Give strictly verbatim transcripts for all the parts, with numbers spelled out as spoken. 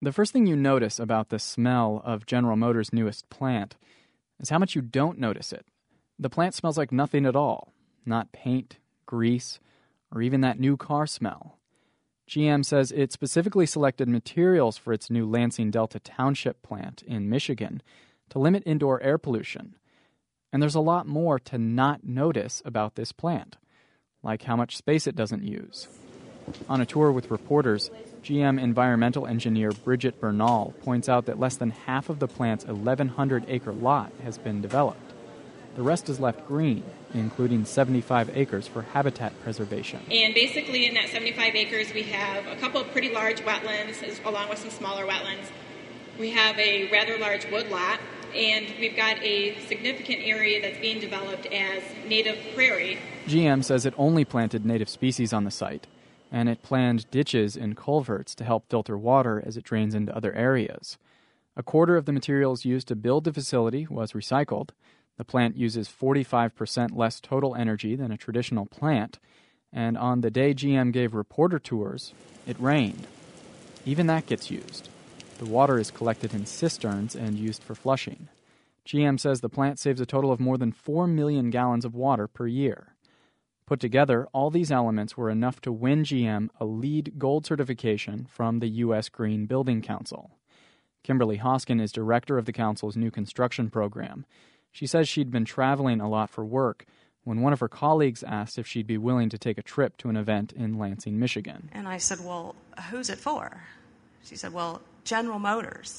The first thing you notice about the smell of General Motors' newest plant is how much you don't notice it. The plant smells like nothing at all. Not paint, grease, or even that new car smell. G M says it specifically selected materials for its new Lansing Delta Township plant in Michigan to limit indoor air pollution. And there's a lot more to not notice about this plant, like how much space it doesn't use. On a tour with reporters, G M environmental engineer Bridget Bernal points out that less than half of the plant's eleven hundred acre lot has been developed. The rest is left green, including seventy-five acres for habitat preservation. And basically in that seventy-five acres, we have a couple of pretty large wetlands, as, along with some smaller wetlands. We have a rather large woodlot, and we've got a significant area that's being developed as native prairie. G M says it only planted native species on the site, and it planned ditches and culverts to help filter water as it drains into other areas. A quarter of the materials used to build the facility was recycled. The plant uses forty-five percent less total energy than a traditional plant, and on the day G M gave reporter tours, it rained. Even that gets used. The water is collected in cisterns and used for flushing. G M says the plant saves a total of more than four million gallons of water per year. Put together, all these elements were enough to win G M a LEED Gold certification from the U S Green Building Council. Kimberly Hoskin is director of the council's new construction program. She says she'd been traveling a lot for work when one of her colleagues asked if she'd be willing to take a trip to an event in Lansing, Michigan. And I said, well, who's it for? She said, well, General Motors.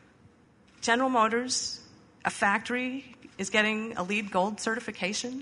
General Motors, a factory, is getting a LEED Gold certification?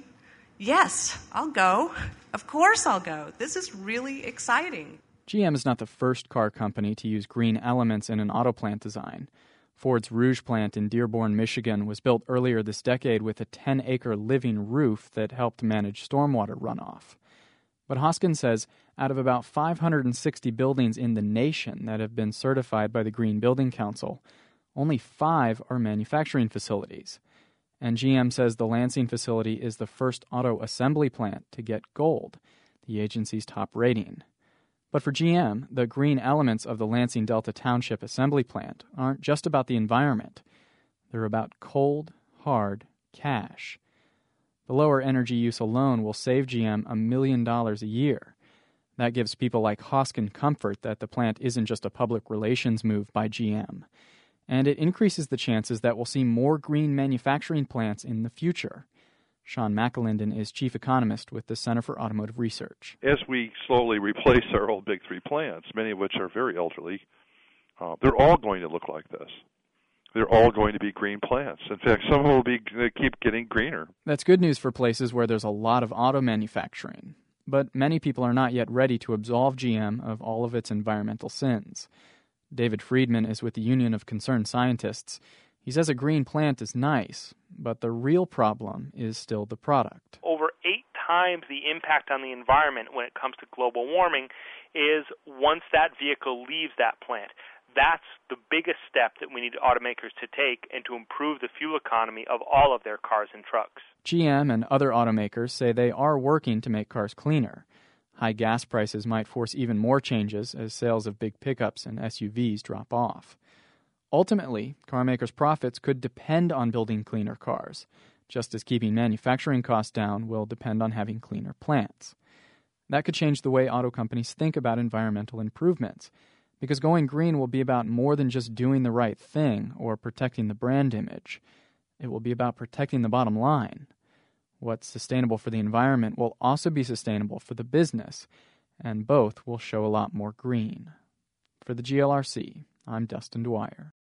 Yes, I'll go. Of course I'll go. This is really exciting. G M is not the first car company to use green elements in an auto plant design. Ford's Rouge plant in Dearborn, Michigan was built earlier this decade with a ten acre living roof that helped manage stormwater runoff. But Hoskin says out of about five hundred sixty buildings in the nation that have been certified by the Green Building Council, only five are manufacturing facilities. And G M says the Lansing facility is the first auto assembly plant to get gold, the agency's top rating. But for G M, the green elements of the Lansing Delta Township assembly plant aren't just about the environment. They're about cold, hard cash. The lower energy use alone will save G M a million dollars a year. That gives people like Hoskin comfort that the plant isn't just a public relations move by G M. And it increases the chances that we'll see more green manufacturing plants in the future. Sean McAlinden is chief economist with the Center for Automotive Research. As we slowly replace our old big three plants, many of which are very elderly, uh, they're all going to look like this. They're all going to be green plants. In fact, some of them will be they keep getting greener. That's good news for places where there's a lot of auto manufacturing. But many people are not yet ready to absolve G M of all of its environmental sins. David Friedman is with the Union of Concerned Scientists. He says a green plant is nice, but the real problem is still the product. Over eight times the impact on the environment when it comes to global warming is once that vehicle leaves that plant. That's the biggest step that we need automakers to take and to improve the fuel economy of all of their cars and trucks. G M and other automakers say they are working to make cars cleaner. High gas prices might force even more changes as sales of big pickups and S U Vs drop off. Ultimately, car makers' profits could depend on building cleaner cars, just as keeping manufacturing costs down will depend on having cleaner plants. That could change the way auto companies think about environmental improvements, because going green will be about more than just doing the right thing or protecting the brand image. It will be about protecting the bottom line. What's sustainable for the environment will also be sustainable for the business, and both will show a lot more green. For the G L R C, I'm Dustin Dwyer.